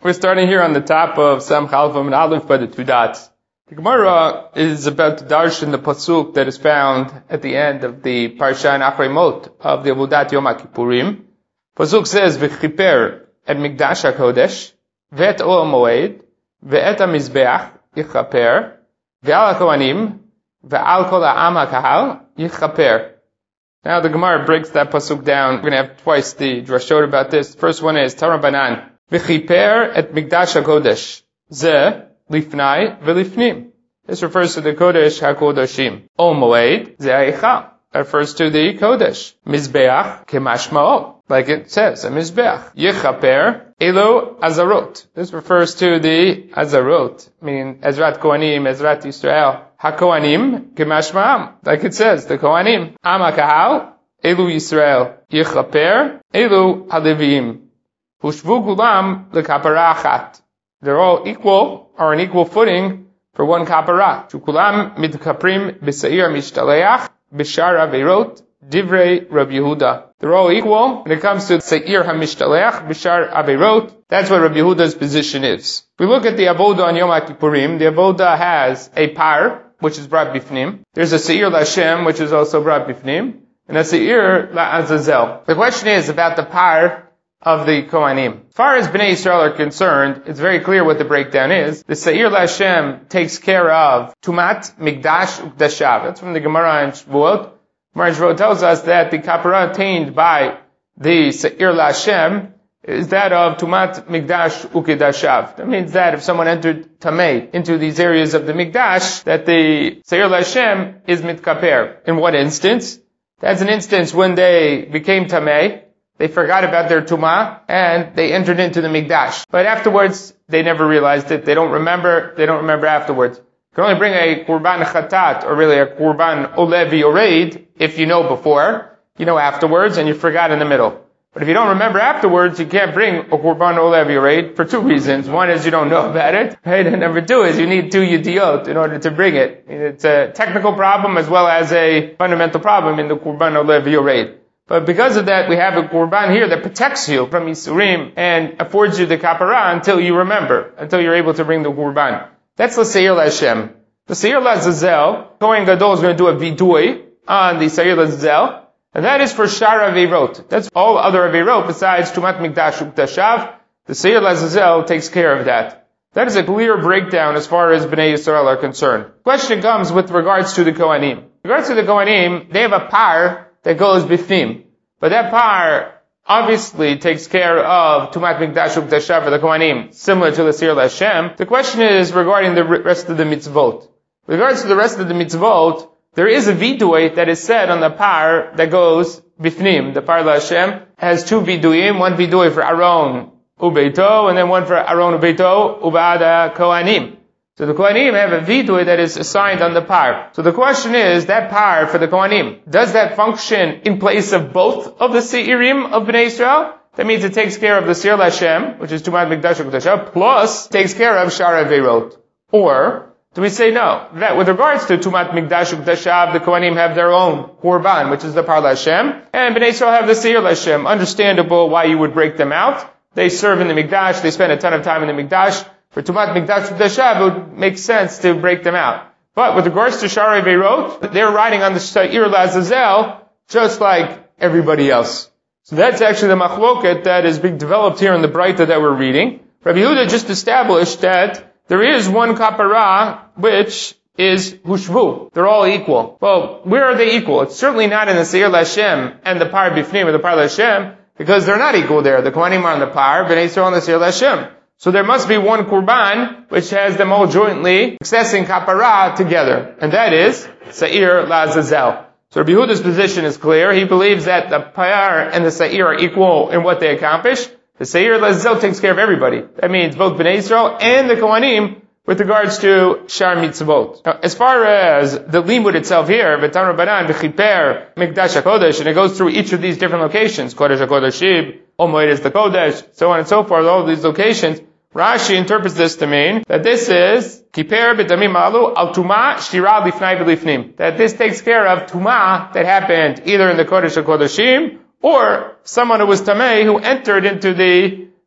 We're starting here on the top of Sam Chalva and Aleph by the two dots. The Gemara is about to darshan the pasuk that is found at the end of the Parsha in Achrei Mot of the Avodat Yom HaKippurim. Pasuk says, "V'chiper et Mikdash HaKodesh, ve'et Ol Moed, ve'et HaMizbeach yichaper, ve'al HaKohanim, ve'al Kol Ha'am HaKahal yichaper." Now the Gemara breaks that pasuk down. We're going to have twice the drashot about this. The first one is Tarabanan. V'chiper et Mikdash HaKodesh. Ze lifnai v'lifnim. This refers to the Kodesh HaKodashim. Ol Moed, ze ha'eichal. That refers to the Kodesh. Mizbeach kemashma'o. Like it says, a Mizbeach. Yichaper elo azarot. This refers to the azarot. Meaning Ezrat Kohanim, Ezrat Yisrael. HaKohanim kemashma'am. Like it says, the Kohanim. Am HaKahal elu Yisrael. Yichaper elu HaLeviim. Hushvu kulam lekapara achat. They're all equal, or on equal footing for one kapara. Shukulam mitkaprim b'seir mishtaleach b'shar averot divrei Rabbi Yehuda. They're all equal when it comes to seir hamishtalech b'shar averot. That's what Rabbi Yehuda's position is. If we look at the avoda on Yom HaKippurim, the avoda has a par, which is brought bifnim. There's a seir l'Hashem, which is also brought bifnim, and a seir la'azazel. The question is about the par of the Kohanim. As far as Bnei Yisrael are concerned, it's very clear what the breakdown is. The Seir LaHashem takes care of Tumat, Mikdash, Ukdashav. That's from the Gemara in Shavuot. Gemara in Shavuot tells us that the kapara attained by the Seir LaHashem is that of Tumat, Mikdash, Ukdashav. That means that if someone entered Tamei into these areas of the Mikdash, that the Seir LaHashem is mitkaper. In what instance? That's an instance when they became Tamei. They forgot about their Tumah, and they entered into the Mikdash. But afterwards, they never realized it. They don't remember afterwards. You can only bring a Qurban Chatat, or really a Qurban Olevi Yoreid, if you know before, you know afterwards, and you forgot in the middle. But if you don't remember afterwards, you can't bring a Qurban Olevi Yoreid for two reasons. One is you don't know about it, right? And number two is you need two Yediot in order to bring it. It's a technical problem as well as a fundamental problem in the Qurban Olevi Yoreid. But because of that, we have a Qurban here that protects you from Yisurim and affords you the kapara until you remember, until you're able to bring the Qurban. That's the Seir LaHashem. The Seir LaZazel, Kohen Gadol is going to do a vidui on the Seir LaZazel, and that is for Shar Averot. That's all other Averot besides Tumat Mikdash Ukdashav. The Seir LaZazel takes care of that. That is a clear breakdown as far as Bnei Yisrael are concerned. Question comes with regards to the Kohanim. With regards to the Kohanim, they have a par that goes bifnim. But that par obviously takes care of Tumat Mikdash Ukdashav for the Kohanim, similar to the Seir LaHashem. The question is regarding the rest of the mitzvot. With regards to the rest of the mitzvot, there is a vidui that is said on the par that goes bifnim. The par LaHashem has two viduim, one vidui for Aaron ubeito, and then one for Aaron ubeito uba'ada Kohanim. So the Kohanim have a vidui that is assigned on the par. So the question is, that par for the Kohanim, does that function in place of both of the Seirim of Bnei Yisrael? That means it takes care of the Seir LaHashem, which is Tumat Mikdash Ukdashav, plus takes care of Shar Averot. Or do we say no? That with regards to Tumat Mikdash Ukdashav, the Kohanim have their own Qurban, which is the par LaHashem, and Bnei Yisrael have the Seir LaHashem. Understandable why you would break them out. They serve in the Mikdash, they spend a ton of time in the Mikdash. For Tumat Mikdash Ukdashav, it would make sense to break them out. But with regards to Shar Averot, they're riding on the Seir LaZazel just like everybody else. So that's actually the machloket that is being developed here in the Braita that we're reading. Rabbi Yehuda just established that there is one kapara which is Hushvu. They're all equal. Well, where are they equal? It's certainly not in the Seir LaHashem and the par bifnim or the par LaHashem, because they're not equal there. The Kohanim are on the par, Bnei Yisrael on the Seir LaHashem. So there must be one Qurban which has them all jointly accessing kapara together. And that is Seir LaZazel. So Rabbi Yehuda's position is clear. He believes that the par and the Seir are equal in what they accomplish. The Seir LaZazel takes care of everybody. That means both Bnei Yisrael and the Kohanim with regards to Shar Mitzvot. Now, as far as the limud itself here, V'tan Rabbanan, V'chiper, Mikdash HaKodesh, and it goes through each of these different locations, Kodesh HaKodeshim, Ol Moed is the Kodesh, so on and so forth, all of these locations, Rashi interprets this to mean that this is Kiper b'damim alu al tuma shira lifnai v'lifnim. That this takes care of tuma that happened either in the Kodesh HaKodeshim or someone who was tamei who entered into the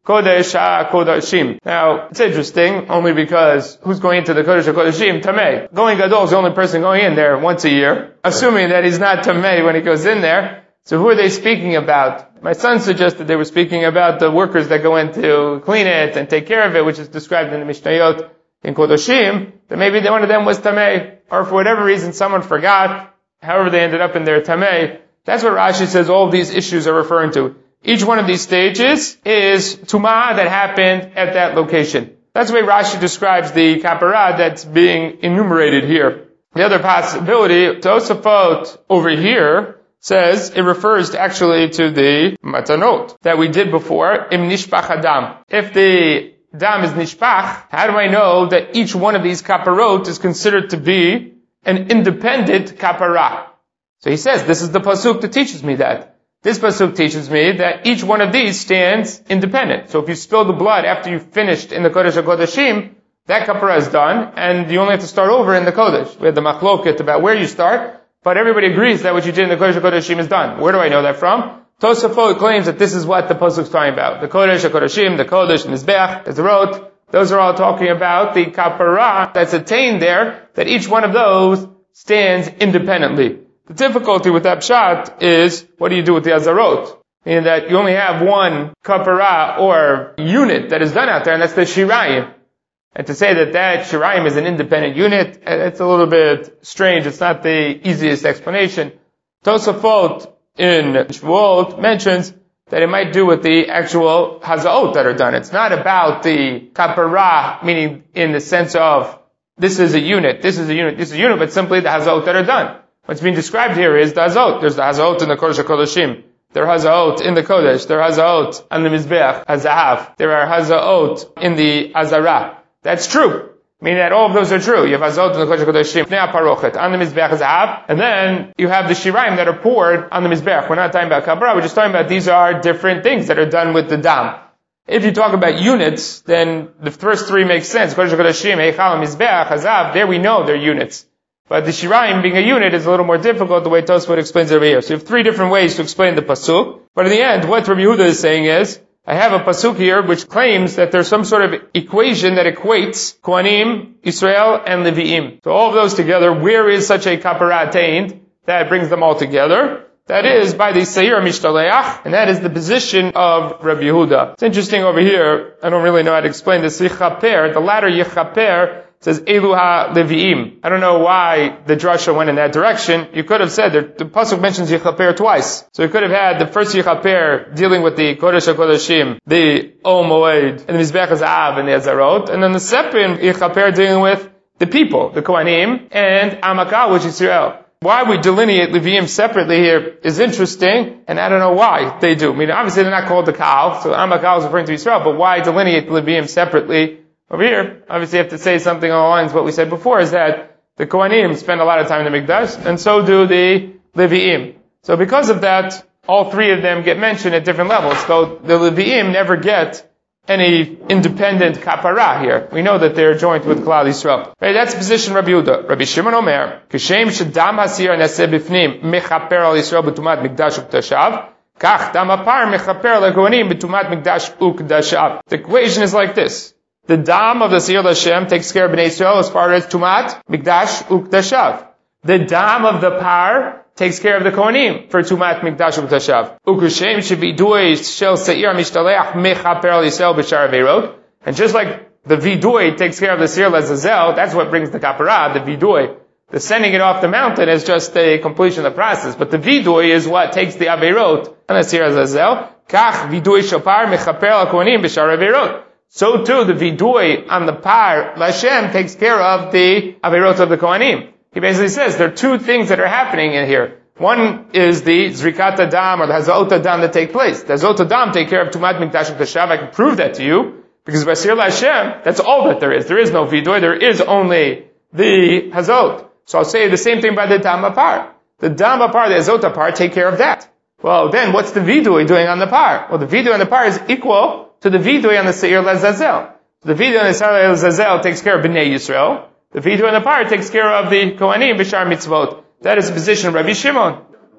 Kodesh HaKodashim. Now, it's interesting, only because who's going into the Kodesh HaKodashim? Tamei. Going Gadol is the only person going in there once a year, assuming that he's not Tamei when he goes in there. So who are they speaking about? My son suggested they were speaking about the workers that go in to clean it and take care of it, which is described in the Mishnayot in Kodashim, that maybe one of them was Tamei, or for whatever reason someone forgot, however they ended up in their Tamei. That's what Rashi says all of these issues are referring to. Each one of these stages is Tumah that happened at that location. That's the way Rashi describes the Kapara that's being enumerated here. The other possibility, Tosafot over here, says it refers actually to the matanot that we did before, im nishpach adam. If the dam is nishpach, how do I know that each one of these kaparot is considered to be an independent kapara? So he says, this is the pasuk that teaches me that. This pasuk teaches me that each one of these stands independent. So if you spill the blood after you've finished in the Kodesh HaKodashim, that kapara is done, and you only have to start over in the Kodesh. We had the machloket about where you start, but everybody agrees that what you did in the Kodesh HaKodashim is done. Where do I know that from? Tosafot claims that this is what the pasuk is talking about. The Kodesh HaKodashim, the Kodesh, the Mizbeach, the Zerot, those are all talking about the kapara that's attained there, that each one of those stands independently. The difficulty with that pshat is, what do you do with the Azarot? Meaning that you only have one kapara or unit that is done out there, and that's the Shirayim. And to say that Shirayim is an independent unit, it's a little bit strange. It's not the easiest explanation. Tosafot in Shvuot mentions that it might do with the actual Hazaot that are done. It's not about the kapara, meaning in the sense of, this is a unit, this is a unit, this is a unit, but simply the Hazaot that are done. What's being described here is the Hazot. There's the Hazot in the Kodesh HaKodashim. There are Hazot in the Kodesh. There are Hazot on the Mizbeach, Hazahav. There are Hazot in the Azara. That's true. Meaning that all of those are true. You have Hazot in the Kodesh HaKodashim, Pnei HaParochet, on the Mizbeach Hazahav, and then you have the Shirayim that are poured on the Mizbeach. We're not talking about Kabra, we're just talking about these are different things that are done with the Dam. If you talk about units, then the first three make sense. Kodesh HaKodashim, Eichal, Mizbeach, Hazahav, there we know they're units. But the Shirayim being a unit is a little more difficult the way Tosfot explains it over here. So you have three different ways to explain the pasuk. But in the end, what Rabbi Yehuda is saying is, I have a pasuk here which claims that there's some sort of equation that equates Kohanim, Israel, and Levi'im. So all of those together, where is such a kapara attained that brings them all together? That is by the Seir Mishtaleach, and that is the position of Rabbi Yehuda. It's interesting over here, I don't really know how to explain this, Yichaper, the latter Yichaper, says Elu ha-Levi'im. I don't know why the drasha went in that direction. You could have said, the pasuk mentions Yichaper twice. So you could have had the first Yichaper dealing with the Kodesh HaKodashim, the Ol Moed, and the Mizbeach HaZahav and the Azarot, and then the second Yichaper dealing with the people, the Kohanim, and Amakal, which is Israel. Why we delineate Levi'im separately here is interesting, and I don't know why they do. I mean, obviously they're not called the Kal, so Amakal is referring to Israel, but why delineate the Levi'im separately? Over here, obviously you have to say something along the lines of what we said before, is that the Kohanim spend a lot of time in the Mikdash, and so do the Levi'im. So because of that, all three of them get mentioned at different levels. So the Levi'im never get any independent kapara here. We know that they're joined with Klal Yisrael. Right, that's the position of Rabbi Yehuda. Rabbi Shimon Omer, Kishem shedam hasir neseh bifnim mechaper al Yisrael b'tumat Mikdash u'kdashav, kach dam hapar mechaper al Kohanim b'tumat Mikdash u'kdashav. The equation is like this. The dam of the Seir Hashem takes care of Bnei Yisrael as far as Tumat, Mikdash, Ukdashav. The dam of the Par takes care of the Kohanim for Tumat, Mikdash, Ukdashav. Ukushem shevidui shel Seir Mishtaleach mechaper al Yisrael b'shar aveirot. And just like the vidui takes care of the Seir Lazazel, that's what brings the kapara, the vidui. The sending it off the mountain is just a completion of the process. But the vidui is what takes the aveirot and the Seir Lazazel. Kach vidui shopar mechaper al Kohanim b'shar aveirot. So too, the vidui on the par, Lashem, takes care of the averot of the Kohanim. He basically says there are two things that are happening in here. One is the Zrikat Adam or the Hazot Adam that take place. The Hazot Adam take care of Tumat Mikdash U'Kdashav. I can prove that to you, because by Seir Lashem, that's all that there is. There is no vidui, there is only the Hazot. So I'll say the same thing by the Dam Apar. The Dam Apar, the Hazot Apar, take care of that. Well, then what's the vidui doing on the par? Well, the vidui on the par is equal to the vidui on the Seir Lazazel. The vidui on the Seir Lazazel takes care of Bnei Yisrael. The vidui on the par takes care of the Kohanim b'shar mitzvot. That is the position of Rabbi Shimon.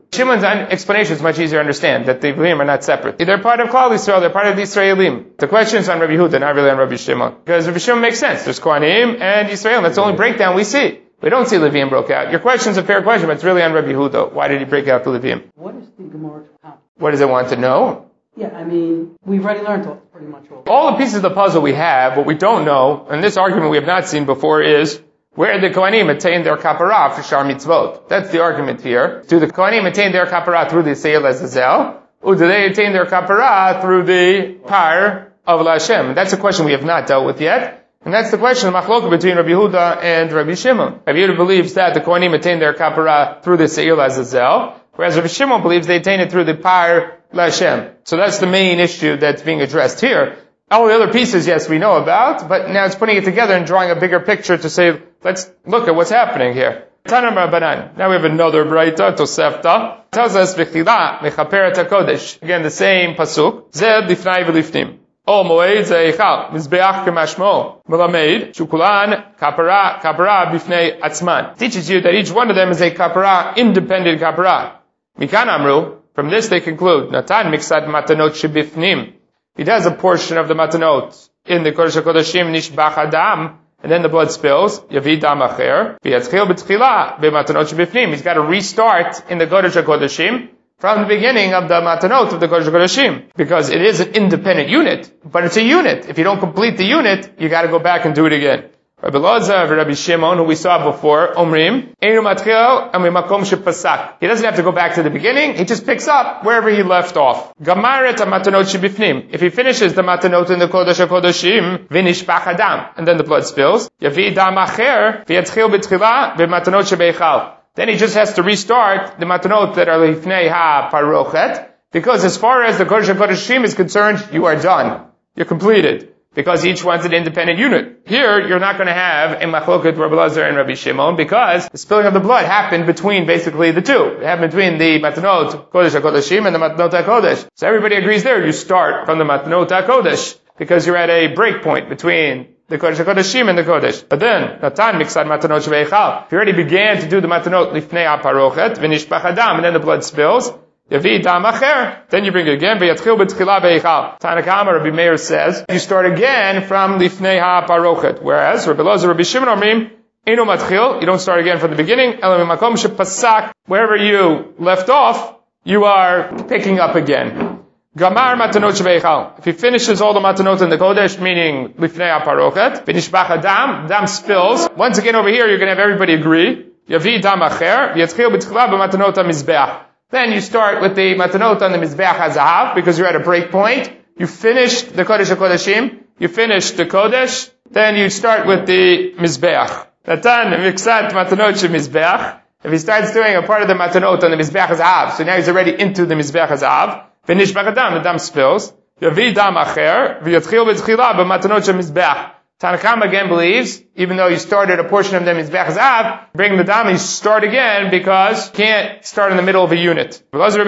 Shimon's explanation is much easier to understand, that the Levim are not separate. They're part of Klal Yisrael, they're part of the Yisraelim. The question is on Rabbi Yehuda, not really on Rabbi Shimon. Because Rabbi Shimon makes sense. There's Kohanim and Yisraelim. That's the only breakdown we see. We don't see Levim broke out. Your question is a fair question, but it's really on Rabbi Yehuda. Why did he break out the Levim? What is the Gemara to What does it want to know? Yeah, I mean, we've already learned pretty much all the pieces of the puzzle we have. What we don't know, and this argument we have not seen before, is where the Kohanim attain their kapara for Shar Mitzvot. That's the argument here. Do the Kohanim attain their kapara through the Seir Azazel, or do they attain their kapara through the Par of Hashem? That's a question we have not dealt with yet. And that's the question of Machloka between Rabbi Yehuda and Rabbi Shimon. Rabbi Yehuda believes that the Kohanim attain their kapara through the Seir Azazel, whereas Rabbi Shimon believes they attain it through the Par Hashem. So that's the main issue that's being addressed here. All the other pieces, yes, we know about, but now it's putting it together and drawing a bigger picture to say, let's look at what's happening here. Tanam Rabbanan. Now we have another Braita, Tosefta. Tells us, V'chila, Mechaperet HaKodesh. Again, the same pasuk. Zed lifnai v'lifnim. O moed ze'echal, mizbeach k'mashmo. Melamed, shukulan, kapara bifnei atzman. Teaches you that each one of them is a kapara, independent kapara. Mikan amru. From this they conclude, Natan miksat matanot shebifnim. He does a portion of the matanot in the Kodesh HaKodeshim nishbach adam, and then the blood spills. Yavi dam acher. V'yatzchil b'tchila b'matanot shebifnim. He's got to restart in the Kodesh HaKodeshim from the beginning of the matanot of the Kodesh HaKodeshim, because it is an independent unit, but it's a unit. If you don't complete the unit, you got to go back and do it again. Rabbi Elazar and Rabbi Shimon, who we saw before, Omrim, Einu matchil amimakom shepasak. He doesn't have to go back to the beginning. He just picks up wherever he left off. Gamaret matanot shebifnim. If he finishes the matanot in the Kodesh HaKodeshim, vinishbach adam, and then the blood spills. Yavi dam acher, v'yatzchil b'tchila b'matanot shebeichal. Then he just has to restart the matanot that are lifnei ha-parochet, because as far as the Kodesh HaKodeshim is concerned, you are done. You're completed. Because each one's an independent unit. Here, you're not going to have a machloket Rabbi Elazar and Rabbi Shimon, because the spilling of the blood happened between basically the two. It happened between the Matanot Kodesh HaKodeshim and the Matanot HaKodesh. So everybody agrees there, you start from the Matanot HaKodesh, because you're at a break point between the Kodesh HaKodeshim and the Kodesh. But then, Natan miksad Matanot shebeichal. If you already began to do the Matanot lifnei ha-parochet, v'nishbach adam, and then the blood spills, Yavi dam acher, then you bring it again, v'yatchil b'tchila beichal. Tanakama, Rabbi Meir says, you start again from lifnei ha-parochet. Whereas, Rabbi Elazar, Rabbi Shimon Omrim, Einu matchil, you don't start again from the beginning, ela mimakom shepasak, wherever you left off, you are picking up again. Gamar matanot shebeichal. If he finishes all the matanot in the Kodesh, meaning lifnei ha-parochet, v'nishbach adam, dam spills. Once again over here, you're going to have everybody agree. Yavi dam acher, v'yatchil b'tchila b'matanot ha-mizbeach. Then you start with the matanot on the Mizbeach HaZahav, because you're at a break point. You finished the Kodesh HaKodeshim, you finished the Kodesh, then you start with the Mizbeach. Natan miksat matanot shemizbeach. If he starts doing a part of the matanot on the Mizbeach HaZahav, so now he's already into the Mizbeach HaZahav, finish b'chadam, the dam spills, yavi dam acher, v'yatchil b'tchila b'matanot shemizbeach. Tanakam again believes, even though you started a portion of the Mizbeach HaZahav, bring the dam, you start again, because you can't start in the middle of a unit. Wherever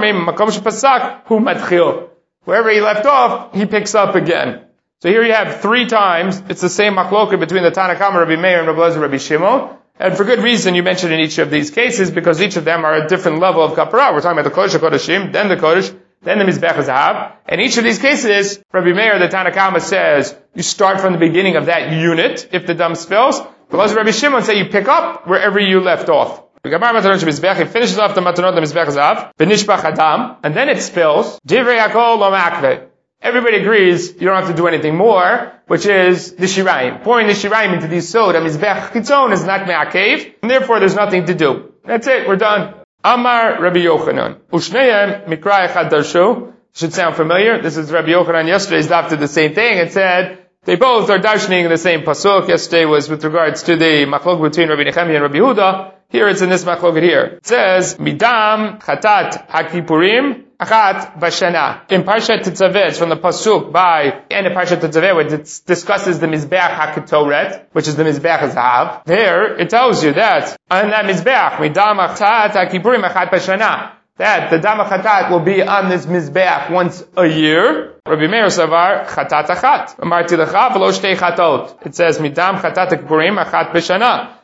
he left off, he picks up again. So here you have 3 times, it's the same machloket between the Tanakam, Rabbi Meir, and Rabbi Elazar, Rabbi Shimon. And for good reason you mentioned in each of these cases, because each of them are a different level of kapara. We're talking about the Kodesh HaKodeshim, then the Kodesh, then the Mizbeach HaZahav. And each of these cases, Rabbi Meir, the Tanakama, says, you start from the beginning of that unit, if the dam spills. But Rabbi Shimon say you pick up wherever you left off. He finishes off the matanot, the Mizbeach HaZahav, v'nishbach adam, and then it spills. Divrei hakol lo ma'akveh. Everybody agrees you don't have to do anything more, which is the shirayim. Pouring the shirayim into the soda, Mizbeach Chitzon, is not me'akev, and therefore there's nothing to do. That's it, we're done. Amar Rabbi Yochanan. Ushneim mikra echad darshu. Should sound familiar. This is Rabbi Yochanan. Yesterday's daf did the same thing. It said they both are darshaning in the same pasuk. Yesterday was with regards to the machlok between Rabbi Nechemia and Rabbi Yehuda. Here it's in this machloket here. It says midam chatat hakipurim achat bashana. In Parshat Tetzaveh, it's from the pasuk by end of Parshat Tetzaveh, where it discusses the Mizbeach HaKetoret, which is the Mizbeach HaZahav. There, it tells you that on that Mizbeach, midam chatat hakipurim achat bashana, that the dam chatat will be on this Mizbeach once a year. Rabbi Meir savar chatat achat. Amarti lecha v'lo shtei chatot. It says midam chatat hakipurim achat bashana.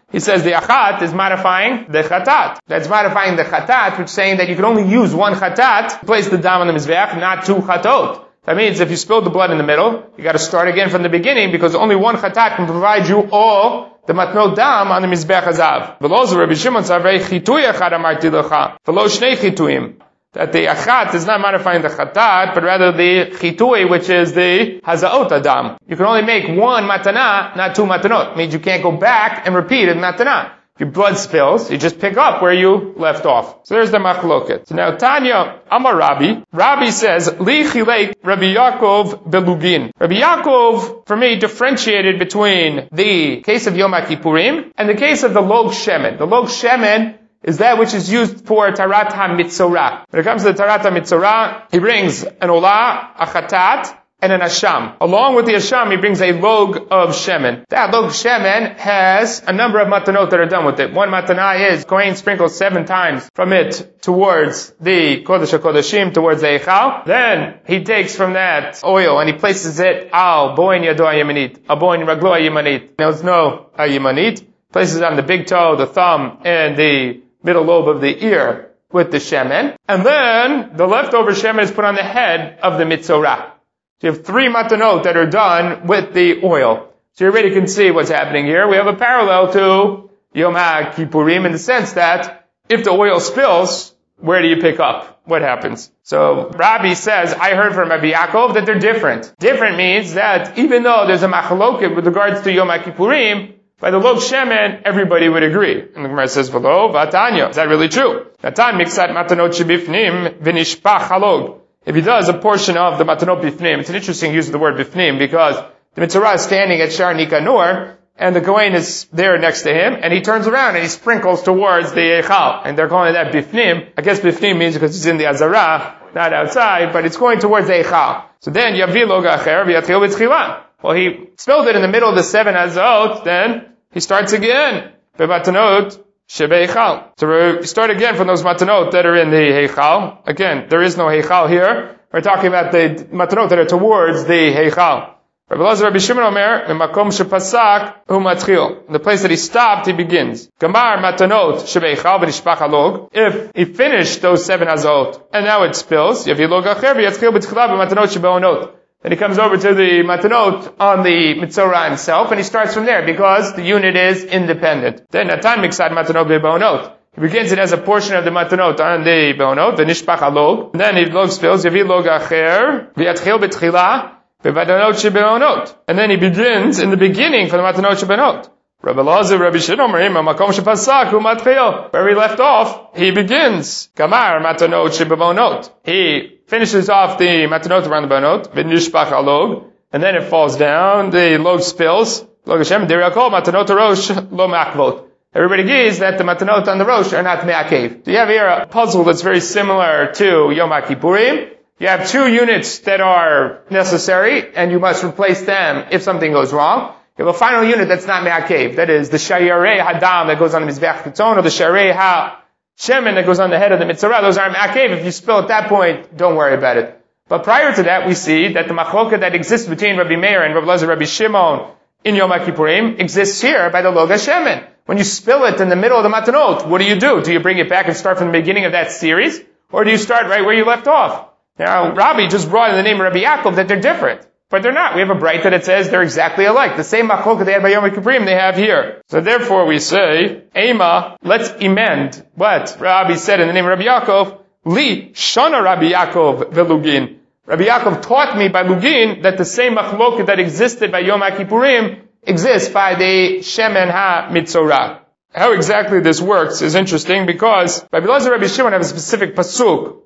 He says the achat is modifying the chatat. That's modifying the chatat, which is saying that you can only use one chatat to place the dam on the mizbeach, not two chatot. That means if you spilled the blood in the middle, you got to start again from the beginning because only one chatat can provide you all the matnot dam on the mizbeach hazav. V'lo zu Rabbi Shimon tzarvei chituy echad amarti lecha, v'lo shnei chituyim. That the achat is not modifying the chatat, but rather the chitui, which is the hazaot adam. You can only make one matana, not two matanot. It means you can't go back and repeat it matana. If your blood spills, you just pick up where you left off. So there's the machloket. So now Tanya Amar Rabbi. Rabbi says, Li chilek Rabbi Yaakov belugin. Rabbi Yaakov, for me, differentiated between the case of Yom HaKippurim and the case of the log shemen. The log shemen is that which is used for Tarat HaMitzorah. When it comes to the Tarat HaMitzorah, he brings an olah, a chatat, and an asham. Along with the asham, he brings a log of shemen. That log shemen has a number of matanot that are done with it. One matana is Kohen sprinkles 7 times from it towards the Kodesh HaKodeshim, towards the Eichal. Then he takes from that oil and he places it al boin yado hayemanit, al boin raglo hayemanit. There's no hayemanit. Places it on the big toe, the thumb, and the middle lobe of the ear with the shemen. And then the leftover shemen is put on the head of the mitzorah. So you have 3 matanot that are done with the oil. So you already can see what's happening here. We have a parallel to Yom HaKippurim in the sense that if the oil spills, where do you pick up? What happens? So Rabbi says, I heard from Rabbi Yaakov that they're different. Different means that even though there's a machloket with regards to Yom HaKippurim, by the log shemen, everybody would agree. And the Gemara says, V'lo v'atanya. Is that really true? Natan miksat matanot shebifnim v'nishpach halog. If he does a portion of the matanot bifnim, it's an interesting use of the word bifnim because the mitzorah is standing at Shar Nikanor and the Kohen is there next to him and he turns around and he sprinkles towards the Eichal. And they're calling that bifnim. I guess bifnim means because it's in the Azara, not outside, but it's going towards the Eichal. So then, Yavi log acher v'yatchil b'tchila. Well, he spilled it in the middle of the 7 azot, then he starts again. Be'matanot shebeichal. So we start again from those matanot that are in the heichal. Again, there is no heichal here. We're talking about the matanot that are towards the heichal. Rabbi Elazar Rabbi Shimon Omer, makom shepasak hu matchil. The place that he stopped, he begins. Gamar matanot shebeichal v'nishpach halog. If he finished those 7 azot and now it spills, yavi log acher v'yatchil b'tchila b'matanot shebeonot. Then he comes over to the matanot on the mitzorah himself, and he starts from there because the unit is independent. Then Natan miksad matanot be'onot. He begins it as a portion of the matanot on the be'onot, the nishpach halog. Then he log spills, yavi log acher, v'yatchil b'tchila, be'matanot shebe'onot. And then he begins in the beginning for the matanot shebe'onot. Rabbi Elazar, Rabbi Shimon, makom shepasak hu matchil. Where he left off, he begins. Kamar matanot shebe'onot. He finishes off the matanot around the banot, v'nishpach halog, and then it falls down, the log spills, log Hashem, deriyakol, matanot rosh, lo ma'akvot. Everybody agrees that the matanot on the rosh are not me'akev. So you have here a puzzle that's very similar to Yom HaKippurim. You have 2 units that are necessary, and you must replace them if something goes wrong. You have a final unit that's not me'akev. That is the shayarei hadam that goes on the mizbeach chitzon, or the shayarei shemen that goes on the head of the mitzorah. Those aren't ma'akev. If you spill at that point, don't worry about it. But prior to that, we see that the machloket that exists between Rabbi Meir and Rabbi Elazar, Rabbi Shimon in Yom HaKippurim exists here by the log shemen. When you spill it in the middle of the matanot, what do? Do you bring it back and start from the beginning of that series? Or do you start right where you left off? Now, Rabbi just brought in the name of Rabbi Yaakov that they're different. But they're not. We have a braita that says they're exactly alike. The same machloket they had by Yom HaKippurim they have here. So therefore we say, Ema, let's amend what Rabbi said in the name of Rabbi Yaakov. Li shana Rabbi Yaakov velugin. Rabbi Yaakov taught me by lugin that the same machloket that existed by Yom HaKippurim exists by the shemen ha-mitzorah. How exactly this works is interesting because Rabbi Elazar and Rabbi Shimon have a specific pasuk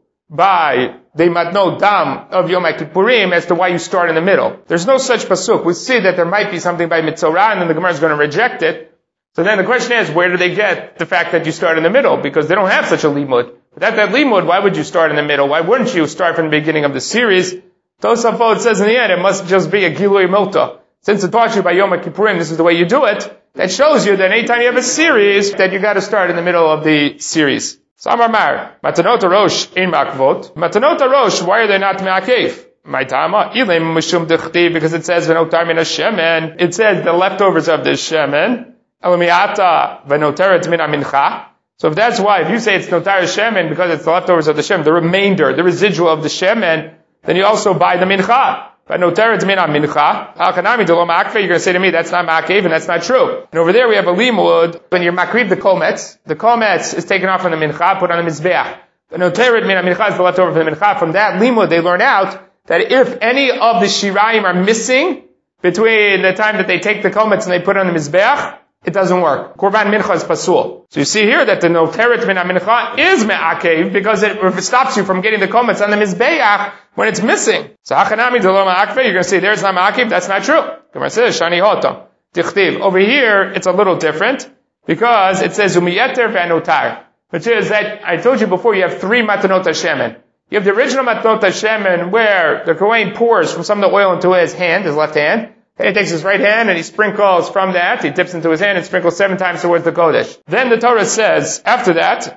by the matnot dam of Yom HaKippurim as to why you start in the middle. There's no such pasuk. We see that there might be something by mitzorah and then the Gemara is going to reject it. So then the question is, where do they get the fact that you start in the middle? Because they don't have such a limud. Without that limud, why would you start in the middle? Why wouldn't you start from the beginning of the series? Tosafot says in the end, it must just be a gilui milta. Since it taught you by Yom HaKippurim, this is the way you do it. That shows you that anytime you have a series, that you got to start in the middle of the series. Samar Mar, Matanot Rosh in Makvot. Matanot Rosh, why are they not Me'akev? Maitama, Ilim Mishum Dechti, because it says Venotar Min HaShemen. It says the leftovers of the Shemen. Alamiata v'noteret min mincha. So if that's why, if you say it's notar shemen because it's the leftovers of the shemen, the remainder, the residual of the shemen, then you also buy the mincha. V'noteret min mincha. Al-kanami de lo ma'akve, you're going to say to me, that's not ma'akev, and that's not true. And over there we have a limud, when you're makriv the kometz is taken off from the mincha, put on the mizbeach. V'noteret min mincha is the leftover from the mincha. From that limud, they learn out that if any of the shirayim are missing between the time that they take the kometz and they put on the mizbeach, it doesn't work. Korban mincha is pasul. So you see here that the noteret min mincha is me'akev because it stops you from getting the kometz on the mizbeach when it's missing. So hachanami de lo ma'akve, you're going to say there's not ma'akev, that's not true. Gemara says shani hoto tichtiv. Over here it's a little different because it says umiyeter ve'anotar, which is that I told you before you have three matanot hashemen. You have the original matanot hashemen where the kohen pours from some of the oil into his hand, his left hand. And he takes his right hand and he sprinkles from that. He dips into his hand and sprinkles 7 times towards the Kodesh. Then the Torah says, after that,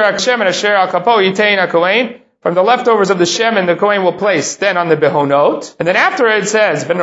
from the leftovers of the shemen, the Kohen will place then on the behonot. And then after it says, so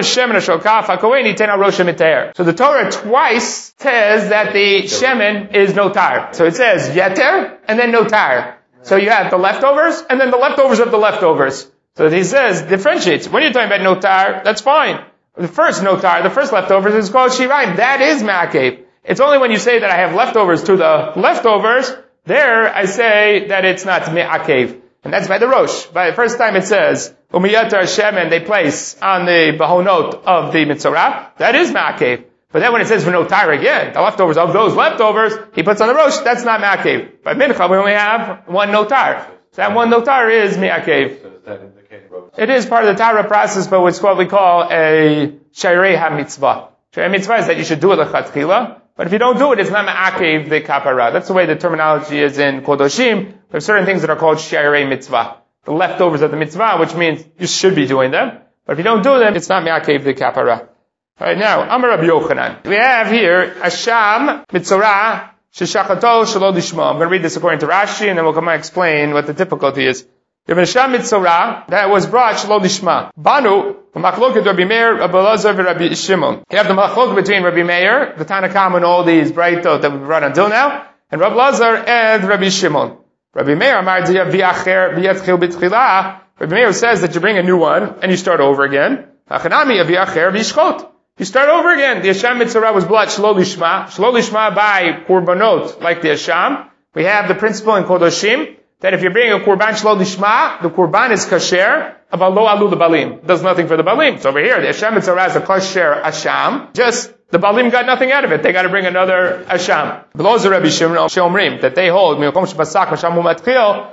the Torah twice says that the shemen is notar. So it says yeter and then notar. So you have the leftovers and then the leftovers of the leftovers. So he says, differentiates. When you're talking about notar, that's fine. The first notar, the first leftovers is called shirayim. That is ma'akev. It's only when you say that I have leftovers to the leftovers, there I say that it's not ma'akev. And that's by the Rosh. By the first time it says, umiyatar shemen, they place on the bahonot of the mitzorah, that is ma'akev. But then when it says v'notar again, the leftovers of those leftovers, he puts on the Rosh, that's not ma'akev. By mincha we only have one notar. So that one notar is ma'akev. It is part of the Torah process, but it's what we call a shayrei ha-mitzvah. Shayrei mitzvah is that you should do it lechatchila, but if you don't do it, it's not ma'akev the kapara. That's the way the terminology is in Kodoshim. There are certain things that are called shayrei mitzvah, the leftovers of the mitzvah, which means you should be doing them. But if you don't do them, it's not ma'akev the kapara. Alright, now, Amar Rabbi Yochanan. We have here, Asham mitzorah sheshachato shelo lishma. I'm going to read this according to Rashi, and then we'll come and explain what the difficulty is. You have an Asham mitzorah that was brought shelo lishma. Banu, the machloket Rabbi Meir, Rabbi Elazar, and Rabbi Shimon. You have the machloket between Rabbi Meir, the Tanakam, and all these braitot that we've brought until now, and Rabbi Elazar and Rabbi Shimon. Rabbi Meir, Amar Diya V'acher V'yatchil B'tchila. Rabbi Meir says that you bring a new one and you start over again. Achanami V'acher V'yishchot. You start over again. The Asham mitzorah was brought shelo lishma. Shelo lishma by korbanot, like the Asham. We have the principle in Kodoshim that if you're bringing a korban shelo lishma, the korban is kasher, but lo alu the balim. It does nothing for the balim. So over here, the Asham mitzorah is a kasher Asham. Just the balim got nothing out of it. They got to bring another Asham. Below the Rabbi Shimon Shomrim that they hold miyokom shebasak Asham umatchil.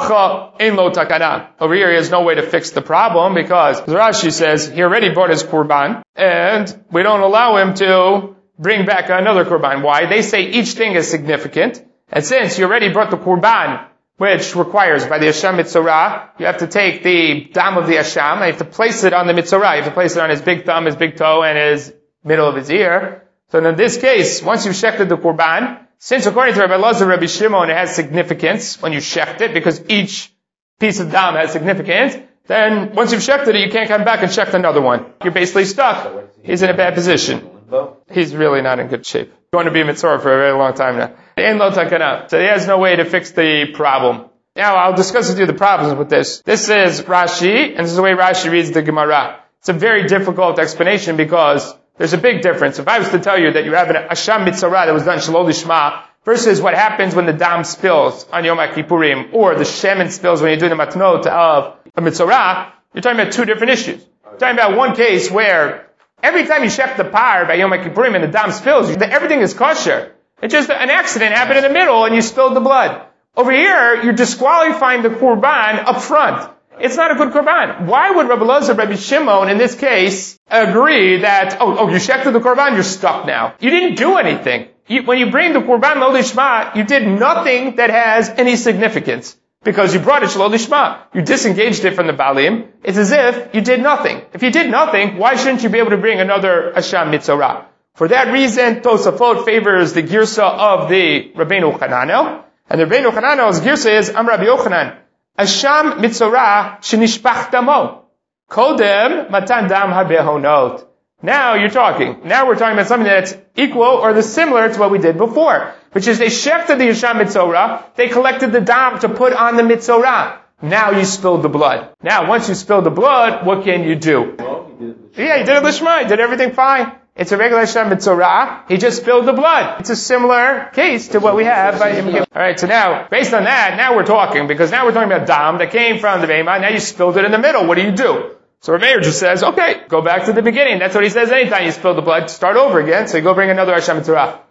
Over here, he has no way to fix the problem because Rashi says he already brought his korban and we don't allow him to bring back another korban. Why? They say each thing is significant, and since you already brought the korban, which requires by the Asham mitzorah, you have to take the dam of the Asham and you have to place it on the mitzorah. You have to place it on his big thumb, his big toe, and his middle of his ear. So in this case, once you've shechted the korban, since according to Rabbi Elazar and Rabbi Shimon, it has significance when you shecht it, because each piece of dam has significance, then once you've shechted it, you can't come back and shecht another one. You're basically stuck. He's in a bad position. He's really not in good shape. He's going to be a mitzvah for a very long time now. So he has no way to fix the problem. Now I'll discuss with you the problems with this. This is Rashi, and this is the way Rashi reads the Gemara. It's a very difficult explanation because there's a big difference. If I was to tell you that you have an Asham mitzorah that was done shelo lishma versus what happens when the dam spills on Yom Kippurim or the shemen spills when you're doing the matnot of a mitzorah, you're talking about two different issues. You're talking about one case where every time you shech the par by Yom Kippurim and the dam spills, everything is kosher. It's just an accident happened in the middle and you spilled the blood. Over here, you're disqualifying the korban up front. It's not a good korban. Why would Rabbi Elazar, Rabbi Shimon, in this case, agree that, you shechted the korban, you're stuck now? You didn't do anything. When you bring the korban lo lishma, you did nothing that has any significance. Because you brought it shelo lishma. You disengaged it from the balim. It's as if you did nothing. If you did nothing, why shouldn't you be able to bring another Asham mitzorah? For that reason, Tosafot favors the girsa of the Rabbeinu Chananel. And the Rabbeinu Chananel's girsa is, Am Rabbi Yochanan, Asham mitzorah shenishpach damo. Kodem matan dam habehonot. Now you're talking. Now we're talking about something that's equal or similar to what we did before, which is they shechted the Yasham Mitzorah, they collected the dam to put on the Mitzorah. Now you spilled the blood. Now once you spilled the blood, what can you do? He did it Lishma, he did everything fine. It's a regular Yasham Mitzorah, he just spilled the blood. It's a similar case to what we have by Yom Kippur. Alright, so now, based on that, now we're talking, because now we're talking about dam that came from the Behemah, now you spilled it in the middle, what do? So Rav Meir just says, okay, go back to the beginning. That's what he says anytime you spill the blood, start over again. So you go bring another Yasham Mitzorah.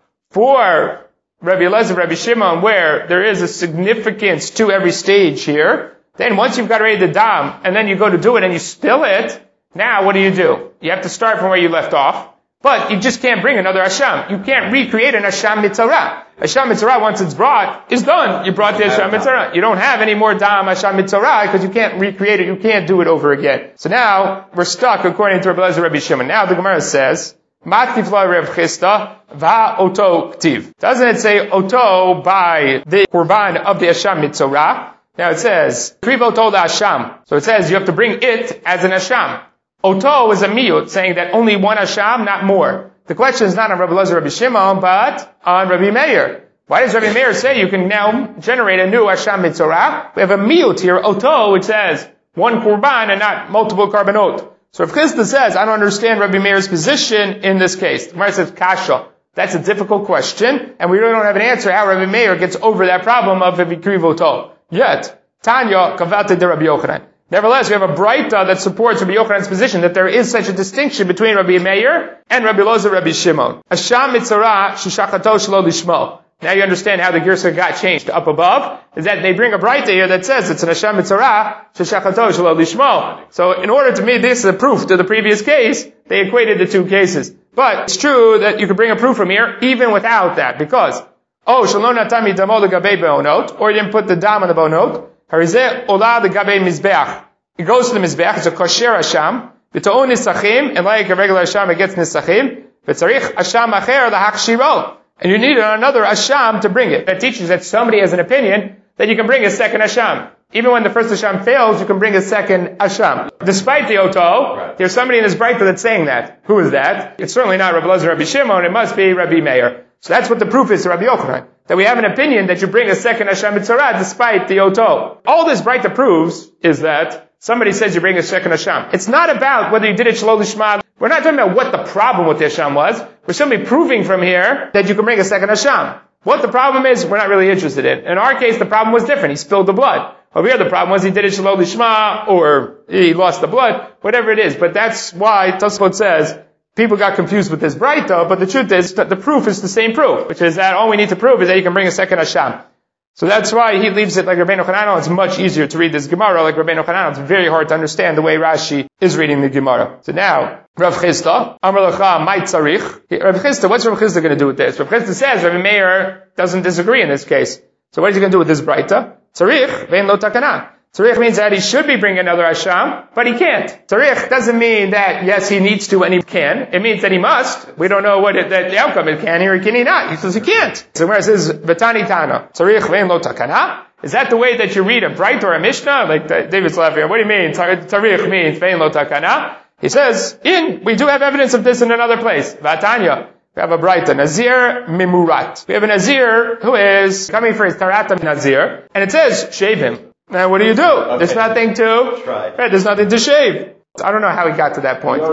For Rabbi Elazar, Rabbi Shimon, where there is a significance to every stage here, then once you've got ready the dam, and then you go to do it and you spill it, now what do? You have to start from where you left off, but you just can't bring another Hasham. You can't recreate an Hasham Mitzorah. Hasham Mitzorah, once it's brought, is done. You brought the Hasham Mitzorah. You don't have any more dam Hasham Mitzorah because you can't recreate it. You can't do it over again. So now we're stuck according to Rabbi Elazar, Rabbi Shimon. Now the Gemara says, Matkifla Rav Chisda va oto ktiv. Doesn't it say oto by the korban of the Hasham Mitzorah? Now it says kriv oto the Hasham. So it says you have to bring it as an Hasham. Oto is a miyut, saying that only one Hasham, not more. The question is not on Rabbi Elazar, Rabbi Shimon, but on Rabbi Meir. Why does Rabbi Meir say you can now generate a new Hasham Mitzorah? We have a miyut here, Oto, which says one korban and not multiple korbanot. So if Chisda says, I don't understand Rabbi Meir's position in this case. The Gemara says, Kasha. That's a difficult question, and we really don't have an answer how Rabbi Meir gets over that problem of Vikriv Oto. Yet, Tanya, Kavata de Rabbi Yochanan. Nevertheless, we have a Braita that supports Rabbi Yochanan's position that there is such a distinction between Rabbi Meir and Rabbi Elazar, Rabbi Shimon. Hasham Mitzorah Shishachato Shelo Lishmo. Now you understand how the Girsa got changed up above, is that they bring a Braita here that says it's an Hasham Mitzorah Shishachato Shelo Lishmo. So in order to make this a proof to the previous case, they equated the two cases. But it's true that you could bring a proof from here even without that, because, Shalom Natami Damo the Gabe Beonot, or you didn't put the dam on the Beonot, Harizeh ola the gabe mizbeach. It goes to the mizbeach. It's a kosher hasham. V'to'on nisachim, and like a regular hasham, it gets nisachim. V'tzarich hasham acher lahakshiro, and you need another hasham to bring it. That teaches that somebody has an opinion that you can bring a second hasham. Even when the first hasham fails, you can bring a second hasham. Despite the oto, there's somebody in this Braita that's saying that. Who is that? It's certainly not Rabbi Elazar, Rabbi Shimon. It must be Rabbi Meir. So that's what the proof is to Rabbi Yochanan. That we have an opinion that you bring a second Hasham Mitzorah despite the Oto. All this Braita proves is that somebody says you bring a second Hasham. It's not about whether you did it Shelo Lishma. We're not talking about what the problem with the Hasham was. We're simply proving from here that you can bring a second Hasham. What the problem is, we're not really interested in. In our case, the problem was different. He spilled the blood. Over here, the problem was he did it Shelo Lishma, or he lost the blood, whatever it is. But that's why Tosfot says, people got confused with this Braita, but the truth is that the proof is the same proof, which is that all we need to prove is that you can bring a second Hasham. So that's why he leaves it like Rabbeinu Chananel. It's much easier to read this Gemara like Rabbeinu Chananel. It's very hard to understand the way Rashi is reading the Gemara. So now, Rav Chisda, Amar Lacha, Mai Tzarich. Rav Chisda, what's Rav Chisda going to do with this? Rav Chisda says Rabbi Meir doesn't disagree in this case. So what is he going to do with this Braita? Tzarich, vein lo takana. Tzarich means that he should be bringing another Hasham, but he can't. Tzarich doesn't mean that, yes, he needs to and he can. It means that he must. We don't know what the outcome is. Can he or can he not? He says he can't. So where it says, V'tani Tana, Tzarich vein lo takana. Is that the way that you read a Braita or a Mishnah? Like David's laughing. What do you mean? Tzarich means vein lo takana. He says, we do have evidence of this in another place. V'atanya. We have a Braita, Nazir Mimurat. We have a Nazir who is coming for his Tarat of Nazir, and it says, shave him. Now what do you do? Okay. There's nothing to, right, there's nothing to shave. I don't know how he got to that point.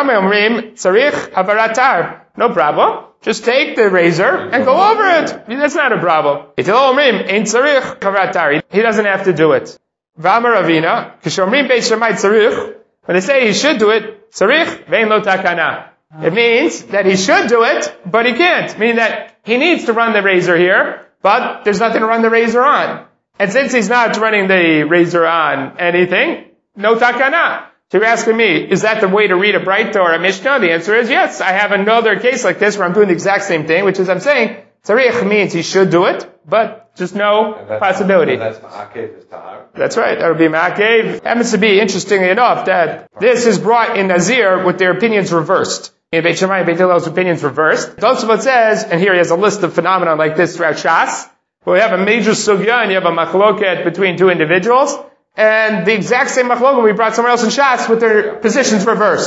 No problem. Just take the razor and go over it. That's not a problem. He doesn't have to do it. When they say he should do it, it means that he should do it, but he can't. Meaning that he needs to run the razor here, but there's nothing to run the razor on. And since he's not running the razor on anything, no takana. So you're asking me, is that the way to read a Braita or a Mishnah? The answer is yes. I have another case like this where I'm doing the exact same thing, which is I'm saying, tzarich means he should do it, but just no possibility. That's ma'akev is tahar. That's right. That would be ma'akev. Happens to be, interestingly enough, that this is brought in Nazir with their opinions reversed. In Beit Shammai and Beit Hillel's opinions reversed. Tosafot says, and here he has a list of phenomena like this throughout Shas, where you have a major sugya and you have a machloket between two individuals, and the exact same machloket we brought somewhere else in Shas with their positions reversed.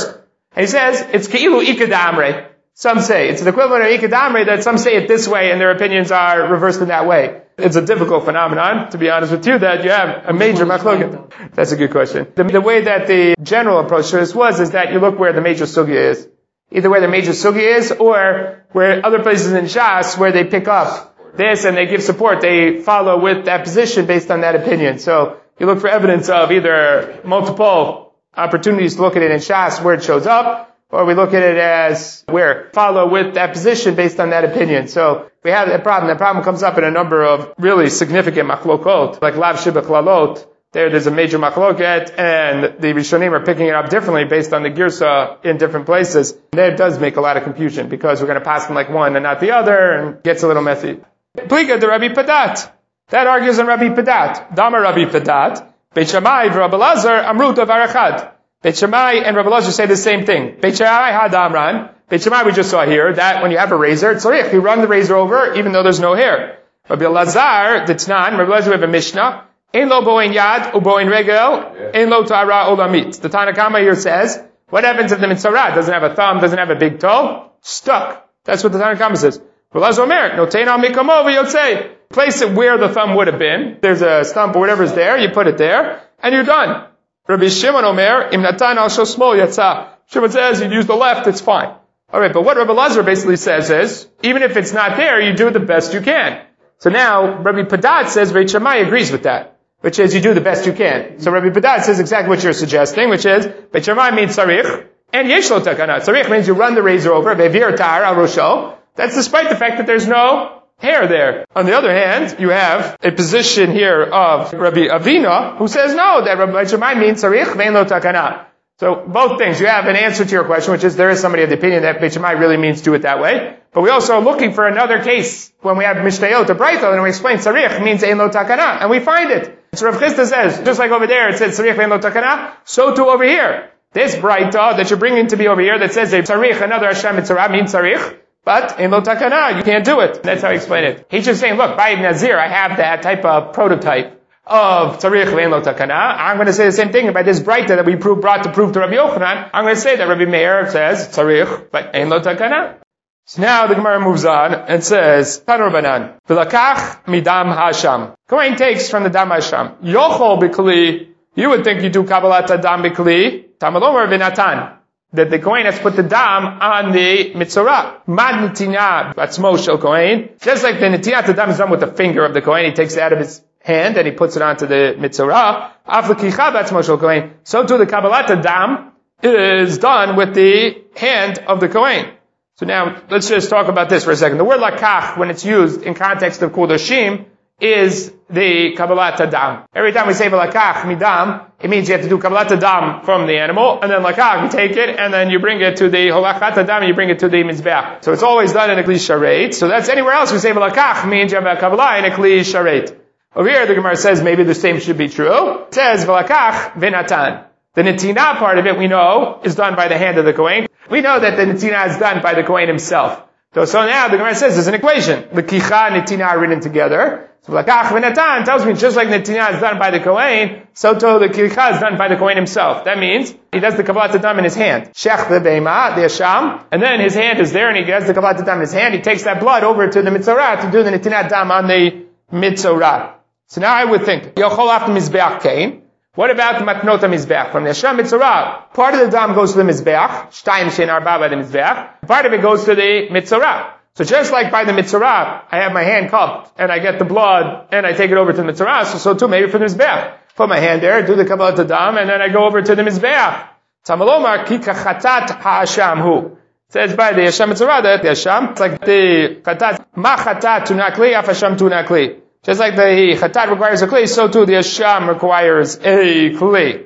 And he says, it's Ke'ilu Ikadamre. Some say it's the equivalent of Ikadamre, that some say it this way and their opinions are reversed in that way. It's a difficult phenomenon, to be honest with you, that you have a major machloket. That's a good question. The way that the general approach to this is that you look where the major sugya is. Either where the major sugya is, or where other places in Shas, where they pick up this and they give support, they follow with that position based on that opinion. So you look for evidence of either multiple opportunities to look at it in Shas where it shows up, or we look at it as where follow with that position based on that opinion. So we have that problem. That problem comes up in a number of really significant machlokot, like Lav Shibach Lalot. There's a major machloket, and the Rishonim are picking it up differently based on the girsa in different places. And that does make a lot of confusion, because we're going to pass them like one and not the other, and it gets a little messy. Plika de Rabbi Padat. That argues on Rabbi Padat. Dama Rabbi Padat. Beit Shammai v'Rabbi Elazar amru davar echad. Beit Shammai and Rabbi Elazar say the same thing. Beit Shammai had Amran. Beit Shammai we just saw here, that when you have a razor, it's tzarich. You run the razor over even though there's no hair. Rabbi Elazar, the Tnan, Rabbi Elazar we have a Mishnah. Ein lo bo'in yad, u bo'in regel, ein lo ta'ara olamit. The Tanakama here says, what happens if the mitzvah doesn't have a thumb, doesn't have a big toe? Stuck. That's what the Tanakama says. Rabbi Elazar Omer, notein al mikamo v'yotzei. Place it where the thumb would have been. There's a stump or whatever's there, you put it there, and you're done. Rabbi Shimon Omer, im natan al shosmo yatsa. Shimon says, you use the left, it's fine. Alright, but what Rabbi Elazar basically says is, even if it's not there, you do it the best you can. So now, Rabbi Padat says, Beit Shammai agrees with that, which is you do the best you can. So Rabbi Padat says exactly what you're suggesting, which is, Beit Shammai means sarich, and yesh lo takana. Sarich means you run the razor over, ve'vir tar al rosho. That's despite the fact that there's no hair there. On the other hand, you have a position here of Rabbi Avina, who says no, that Rabbi Shammai means sarich ve'en lo takana. So both things. You have an answer to your question, which is there is somebody of the opinion that Beit Shammai really means do it that way. But we also are looking for another case when we have Mishnayot or Braithot, and we explain sarich means ein lo takana, and we find it. So Rav Chisda says, just like over there it says sarich ve'en lo takana, so too over here. This Braithot that you're bringing to be over here that says sarich, another Hashem mitzvah means sarich, but in lo takana, you can't do it. That's how I explain it. He's just saying, look, by Nazir, I have that type of prototype of tzarich ve'en lo takana. I'm going to say the same thing about this Braita that we brought to prove to Rabbi Yochanan. I'm going to say that Rabbi Meir says tzarich, but ein lo takana. So now the Gemara moves on and says, Tanur Banan, v'lakach midam hasham. Kohen takes from the dam hasham. Yochol b'kli. You would think you do kabbalat adam b'kli. Tamalomer v'natan. That the Kohen has put the dam on the mitzorah. Mad nitina batzmo shel Kohen. Just like the nitinat the dam is done with the finger of the Kohen, he takes it out of his hand and he puts it onto the mitzorah. Af l'kicha batzmo shel Kohen. So too the kabbalat dam is done with the hand of the Kohen. So now, let's just talk about this for a second. The word lakach, when it's used in context of Kudashim, is the Kabbalat Adam. Every time we say lakach midam, it means you have to do Kabbalat Adam from the animal, and then lakach, you take it, and then you bring it to the Holachat Adam, and you bring it to the Mizbeach. So it's always done in a Kli Sharet. So that's anywhere else we say lakach means you have a Kabbalah in a Kli Sharet. Over here, the Gemara says maybe the same should be true. It says lakach v'natan. The netina part of it, we know, is done by the hand of the Kohen. We know that the netina is done by the Kohen himself. So now the Gemara says there's an equation. The kicha and netina are written together. So lakach v'natan tells me just like netina is done by the Kohen, so too the kicha is done by the Kohen himself. That means he does the kabbalat adam in his hand. Shech the beima, the asham, and then his hand is there and he does the kabbalat adam in his hand. He takes that blood over to the mitzorah to do the netina adam on the mitzorah. So now I would think, yochol after mizbeach kain. What about the matnot mizbeach from the Hashem mitzorah? Part of the dam goes to the mizbeach, shtayim shein arba by the mizbeach. Part of it goes to the mitzorah. So just like by the mitzorah, I have my hand cupped and I get the blood and I take it over to the mitzorah. So too maybe for the mizbeach, put my hand there, do the kabbalat adam, and then I go over to the mizbeach. Tamalomar ki kachatat ha'asham hu. It says by the Hashem mitzorah that the Hashem, it's like the chatat ma chatat tunakli af Hashem tunakli. Just like the chatat requires a kli, so too the Hashem requires a kli.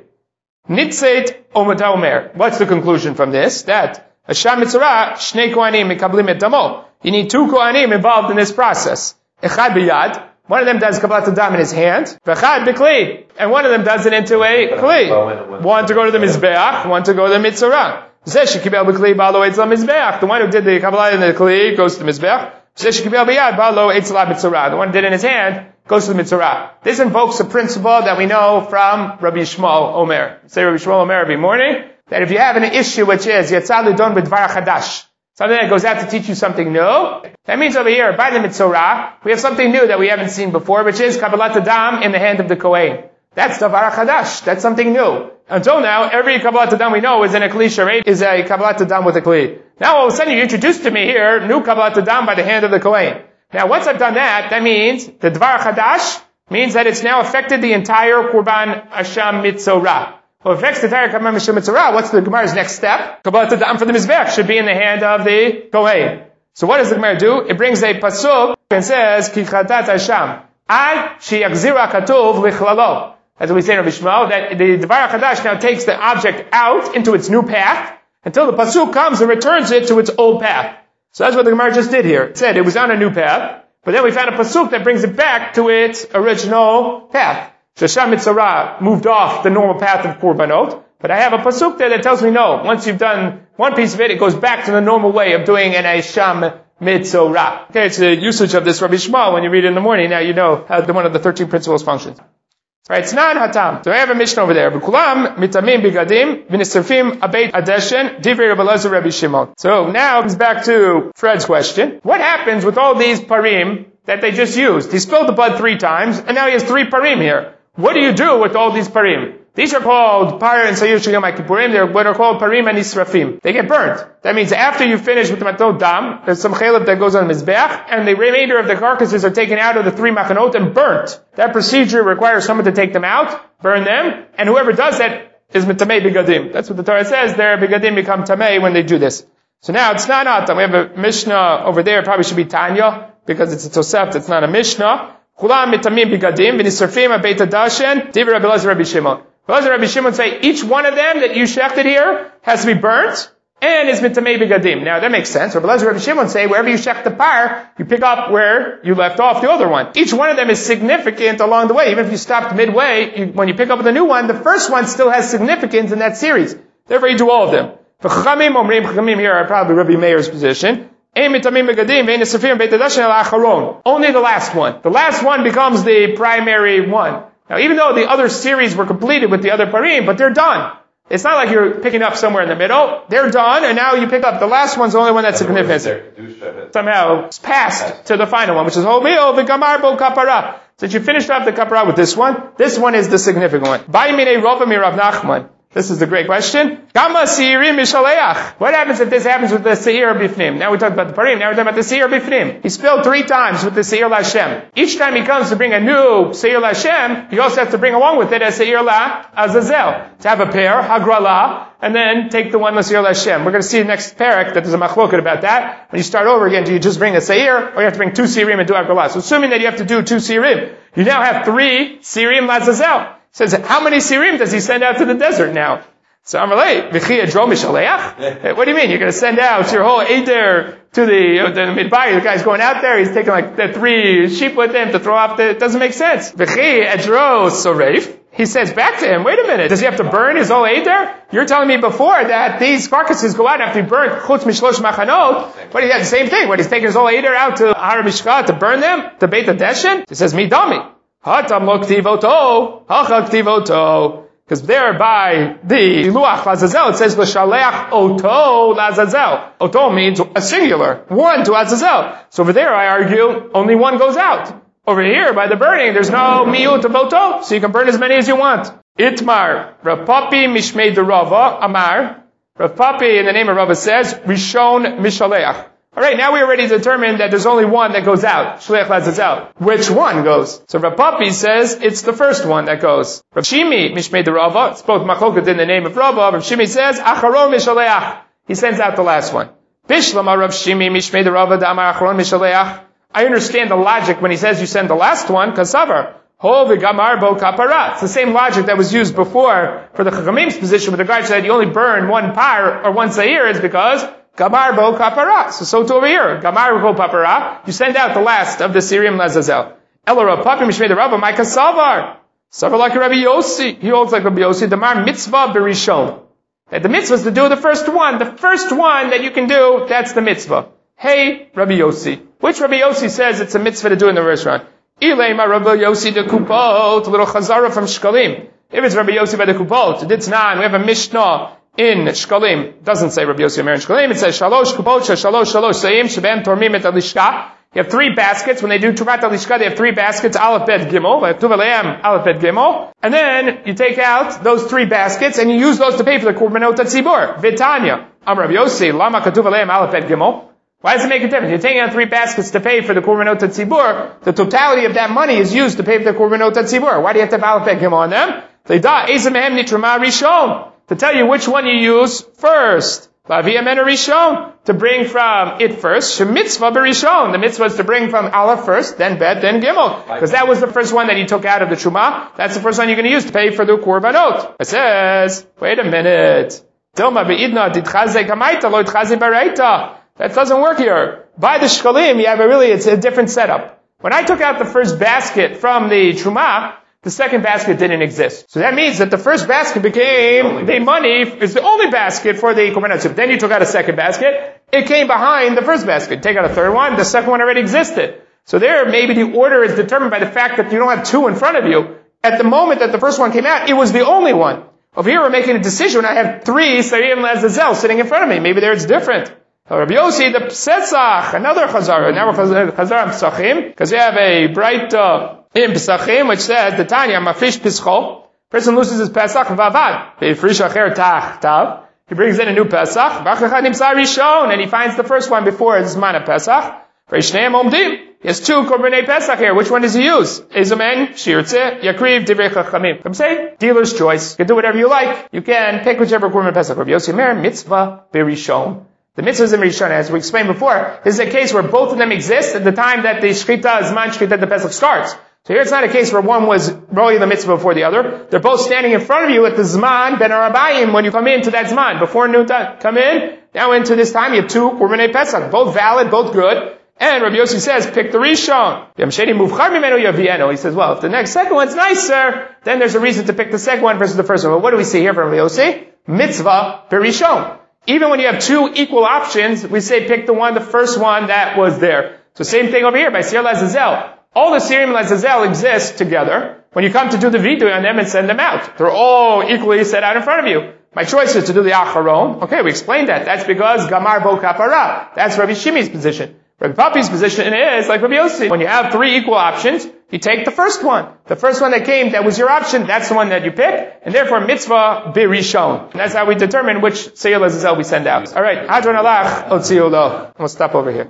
Nitzet omata omer. What's the conclusion from this? That Hashem mitzorah, shnei kohanim mikablim et damo. You need two kohanim involved in this process. Echad b'yad. One of them does kabbalat adam in his hand. V'echad b'kli. And one of them does it into a kli. One to go to the mizbeach, one to go to the mitzorah. The one who did the kabbalah in the kli goes to the mizbeach. The one who did it in his hand goes to the mitzorah. This invokes a principle that we know from Rabbi Shmuel Omer. Say Rabbi Shmuel Omer every morning. that if you have an issue which is Yatzah Lidon B'Dvar Chadash, something that goes out to teach you something new, that means over here, by the Mitzorah, we have something new that we haven't seen before, which is Kabbalat Adam in the hand of the Kohen. That's Davar Chadash. That's something new. Until now, every Kabbalat Adam we know is in a Kli Sharei, is a Kabbalat Adam with a Kli. Now all of a sudden you introduced to me here, new Kabbalat Adam by the hand of the Kohen. Now once I've done that, that means the Dvar Chadash means that it's now affected the entire Kurban Asham Mitzorah. Well, if it affects the entire Kurban Asham Mitzorah, what's the Gemara's next step? Kabbalat Adam for the Mizbech should be in the hand of the Kohen. So what does the Gemara do? It brings a pasuk and says, Ki Chatat Asham, Ad She'yachzira Katuv Lichlalo. As we say in Rabbi Shmuel, that the Dvar Chadash now takes the object out into its new path until the pasuk comes and returns it to its old path. So that's what the Gemara just did here. It said it was on a new path, but then we found a pasuk that brings it back to its original path. Shasham Mitzorah moved off the normal path of Korbanot, but I have a pasuk there that tells me no. Once you've done one piece of it, it goes back to the normal way of doing an Asham Mitzorah. Okay, it's the usage of this Rabbi Shmuel when you read it in the morning. Now you know how one of the 13 principles functions. Right, it's Tznan Hatam. So I have a Mishnah over there. B'kulam mitamim bigadim v'nisrafim abeit adeshen divrei Rabbi Elazar Rabbi Shimon. So now it's back to Fred's question. What happens with all these parim that they just used? He spilled the blood 3 times, and now he has 3 parim here. What do you do with all these parim? These are called Par and Sayur Shigam Kippurim. They're what are called Parim and Nisrafim. They get burnt. That means after you finish with the Matot Dam, there's some Chaleb that goes on the Mizbeach, and the remainder of the carcasses are taken out of the 3 Machanot and burnt. That procedure requires someone to take them out, burn them, and whoever does that is Mitamei Bigadim. That's what the Torah says. Their Bigadim become Tamei when they do this. So now it's not Atam. We have a Mishnah over there. It probably should be Tanya, because it's a Toseft, it's not a Mishnah. Kulam mitamim bigadim v'nisrafim abeit adashen divrei Rabbi Elazar Rabbi Shimon. Rabbi Shimon say each one of them that you shechted here has to be burnt and is mitamei bigadim. Now that makes sense. Rabbi Shimon say wherever you shech the par, you pick up where you left off the other one. Each one of them is significant along the way. Even if you stopped midway, when you pick up the new one, the first one still has significance in that series. Therefore you do all of them. The Chachamim here are probably Rabbi Meir's position. Only the last one. The last one becomes the primary one. Now, even though the other series were completed with the other parim, but they're done. It's not like you're picking up somewhere in the middle. They're done, and now you pick up the last one's the only one that's significant. Somehow, it's passed to the final one, which is Homeo v'gamar bo kapara. Since you finished off the kapara with this one is the significant one. Ba'imine Rava mirav Nachman. This is the great question. What happens if this happens with the Seir Bifnim? Now we talked about the Parim, now we're talking about the Seir Bifnim. He spilled 3 times with the Seir LaShem. Each time he comes to bring a new Seir LaShem, he also has to bring along with it a Seir La Azazel. To have a pair, Hagrala, and then take the one Seir LaShem. We're going to see the next parak that there's a machloket about that. When you start over again, do you just bring a Seir, or you have to bring 2 Seirim and do Hagrala? So assuming that you have to do 2 Seirim, you now have 3 Seirim Lazazel. Says, how many Sirim does he send out to the desert now? So Amalei, V'chiyah Dro Mishaleach? What do you mean? You're going to send out your whole Eider to the Midbar. The guy's going out there, he's taking like the 3 sheep with him to throw off it doesn't make sense. V'chiyah Dro Soreif. He says back to him, wait a minute, does he have to burn his whole Eider? You're telling me before that these carcasses go out after he burnt Chutz Mishlosh Machanot, but he had the same thing. What, he's taking his whole Eider out to Har Mishka to burn them? To Beit HaDeshen? He says, Midami. Hatam lo ktivoto, hacha ktivoto. Because there by the Luach Lazazel, it says l'shaleach oto Lazazel. Oto means a singular, one to Azazel. So over there I argue, only one goes out. Over here, by the burning, there's no miyut of oto, so you can burn as many as you want. Itmar, Rav Papi Mishmei de Rava, Amar. Rav Papi in the name of Rava says, Rishon Mishaleach. Alright, now we already determined that there's only one that goes out. Shleach Lazazel. Which one goes? So Rav Papi says it's the first one that goes. Rav Shimi, Mishmei de Rava, it's both Machloket in the name of Rava. Rav Shimi says, Acharon Mishaleach. He sends out the last one. Bishlama Rav Shimi, Mishmei de Rava, Damar Acharon Mishaleach. I understand the logic when he says you send the last one, Kasavar. Ho v'gamar bo kapara. It's the same logic that was used before for the Chachamim's position with regards to that you only burn 1 par or 1 seir is because Gamar bo kapara. So too over here. Gamar bo kapara. You send out the last of the Sirim Lazazel. Elora papi mishmei the Rabba Micah Savar. Savar like Rabbi Yossi. He holds like Rabbi Yossi. The mar mitzvah berishon. That the mitzvah is to do the first one. The first one that you can do, that's the mitzvah. Hey, Rabbi Yossi. Which Rabbi Yossi says it's a mitzvah to do in the restaurant? Ilema Rabbi Yossi de Kupot. A little chazara from Shkalim. If it's Rabbi Yossi by the Kupot, it's not. We have a Mishnah in Shkalim, doesn't say Rabbi Yossi Omer in Shkalim, it says Shalosh Kupot Shalosh Sayim Shebem Tormim Et Alishka. You have 3 baskets. When they do Tuvat Alishka, they have 3 baskets, Aleph Bet Gimel, Tuv Aleim, Aleph Bet Gimel. And then you take out those 3 baskets and you use those to pay for the Korbanot HaTzibur. Vitanya, Am Rabbi Yossi, Lama Katuv Aleim, Aleph Bet Gimel. Why does it make a difference? You're taking out 3 baskets to pay for the Korbanot HaTzibur. The totality of that money is used to pay for the Korbanot HaTzibur. Why do you have to have Aleph Bet Gimel on them? To tell you which one you use first. To bring from it first. The mitzvah is to bring from Aleph first, then Bet, then Gimel. Because that was the first one that he took out of the Truma. That's the first one you're going to use to pay for the Korbanot. It says, wait a minute. That doesn't work here. By the Shkalim, you have it's a different setup. When I took out the first basket from the Truma, the second basket didn't exist. So that means that the first basket became the money, is the only basket for the Korbanot. Then you took out a second basket, it came behind the first basket. Take out a third one, the second one already existed. So there, maybe the order is determined by the fact that you don't have 2 in front of you. At the moment that the first one came out, it was the only one. Over here, we're making a decision when I have 3 Sayim Lazazel sitting in front of me. Maybe there it's different. Rabbi Yossi, the Pesach, another Chazara. Now we're Chazara Pesachim, because we have a bright in Pesachim, which says, the Tanya, Mafish Pischo, person loses his Pesach, Vavad, Beifrish Acher Tach Tav, he brings in a new Pesach, Bachachad Nimsa Rishon, and he finds the first one before his Mana Pesach, Reishneim Omdim, he has 2 Korbanei Pesach here, which one does he use? Izumen, Shirtze, Yakriv, Divrei Chachamim. I'm saying, dealer's choice, you can do whatever you like, you can pick whichever Korban Pesach. Rabbi Yossi Omer, Mitzvah Berishon. The mitzvahs in Rishon, as we explained before, this is a case where both of them exist at the time that the Shechita, Zman Shechita, the Pesach starts. So here it's not a case where one was rolling the mitzvah before the other. They're both standing in front of you at the Zman, Ben Arabayim, when you come into that Zman. Before noontime, come in, now into this time, you have 2 Korbanei Pesach. Both valid, both good. And Rabbi Yossi says, pick the Rishon. He says, well, if the second one's nicer, then there's a reason to pick the second one versus the first one. But what do we see here from Rabbi Yossi? Mitzvah Berishon. Even when you have 2 equal options, we say pick the first one that was there. So same thing over here by Sir Lazazel. All the Sirim Lazazel exist together. When you come to do the vidui on them and send them out, they're all equally set out in front of you. My choice is to do the Acharon. Okay, we explained that. That's because Gamar Bo Kapara. That's Rabbi Shimi's position. Rabbi Papi's position is like Rabbi Yossi. When you have 3 equal options, you take the first one. The first one that came, that was your option, that's the one that you pick, and therefore mitzvah birishon. And that's how we determine which Seir Lazazel we send out. Alright, Hadron Alach, Otziulo. We'll stop over here.